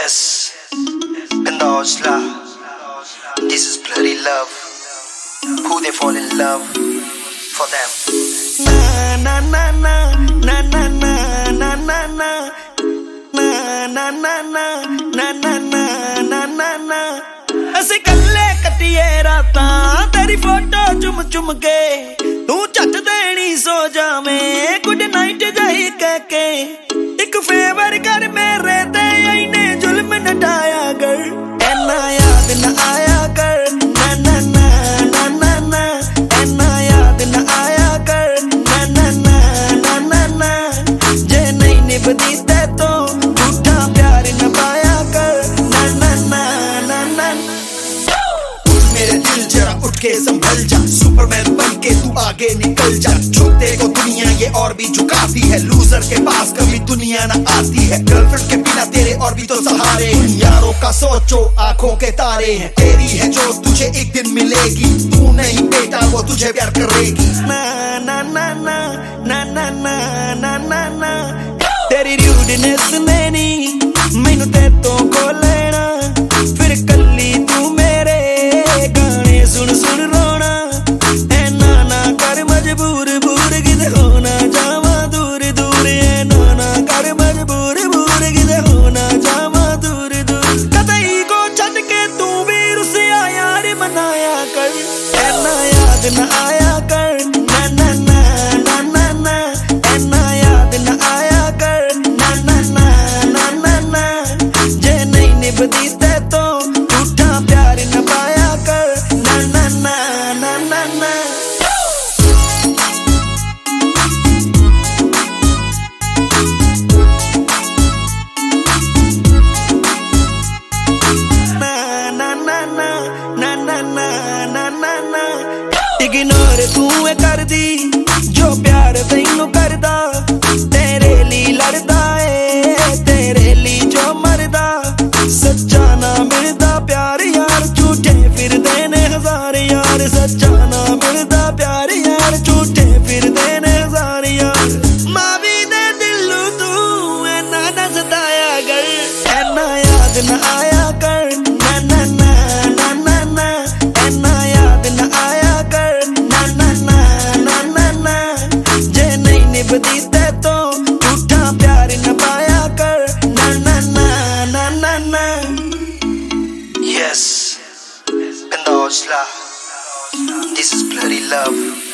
Yes, Pendosla. This is bloody love. Who they fall in love for them. Na na na na na na na na na na na na na na na na na ਅਸੀਂ ਕੱਲੇ ਕੱਟੀਏ ਰਾਤਾਂ ਤੇਰੀ photo ਚੁੰਮ ਚੁੰਮ ਕੇ ਤੂੰ ਝੱਟ ਦੇਣੀ ਸੋ ਜਾਵੇਂ ਗੁੱਡ ਨਾਈਟ ਜਾਈ ਕਹਿ ਕੇ ਇੱਕ ਫੇਵਰ ਕਰ ਮੇਰੇ ਤੇ ਇਹਨੇ ਜ਼ੁਲਮ ਨਾ ਢਾਇਆ ਕਰ ਐਨਾ ਯਾਦ ਨਾ ਆਇਆ ਕਰ ਨਾ ਨਾ ਨਾ ਨਾ ਨਾ ਐਨਾ ਯਾਦ ਨਾ ਆਇਆ ਕਰ ਨਾ ਨਾ ਨਾ ਨਾ ਨਾ ਜੇ ਨਹੀਂ ਨਿਭਦੀ ਤੇ ਤੋਂ ਝੂਠਾ ਪਿਆਰ ਨਾ ਪਾਇਆ ਕਰ ਨਾ ਨਾ ਨਾ ਨਾ मेरे दिल जरा उठ के संभल जा, सुपरमैन बन के तू आगे निकल जा। झुकते को दुनिया ये और भी झुकाती है, लूजर के पास कभी दुनिया ना आती है। गर्लफ्रेंड के बिना तेरे और भी तो सहारे हैं, यारों का सोचो आंखों के तारे हैं। तेरी है जो तुझे एक दिन मिलेगी, तू नहीं बेटा वो तुझे प्यार करेगी। ना ना ना ना ना ना ना ना ना ना तेरी रूडनेस ने नहीं मैनू ते तो खो लेना, फिर कल्ली तू मेरे गाने सुन सुन रोना। ऐना ना कर मजबूर बूर किते होना जावा दूर दूर, ऐना ना कर मजबूर बूर किते होना जावा दूर दूर। कतई को छड़ के तू भी रुसिया यार मनाया कर, ऐना याद ना आया कर ना ना ना ना ना ऐना याद ना आया कर ना ना ना ना ना जे नहीं निभदी ते तो झूठा प्यार न पाया कर ना ना ना ना ना इग्नोर तू कर दी जो प्यार तैनू करदा, तेरे लिए लड़दा है तेरे लिए जो मरदा। सच्चा ना मिलदा प्यार यार झूठे फिर देने हजार यार, सच्चा ना मिलदा प्यार यार झूठे फिर देने हजार यार। मावी दे दिलू तू ऐना ना सताया कर, ऐना याद ना आया कर ना ना ना ना ना ऐना याद ना आया कर ना ना ना ना ना जे नहीं निभदी ते तो झूठा प्यार न पाया कर ना ना ना ना ना। Yes, Pendosla. This is bloody love.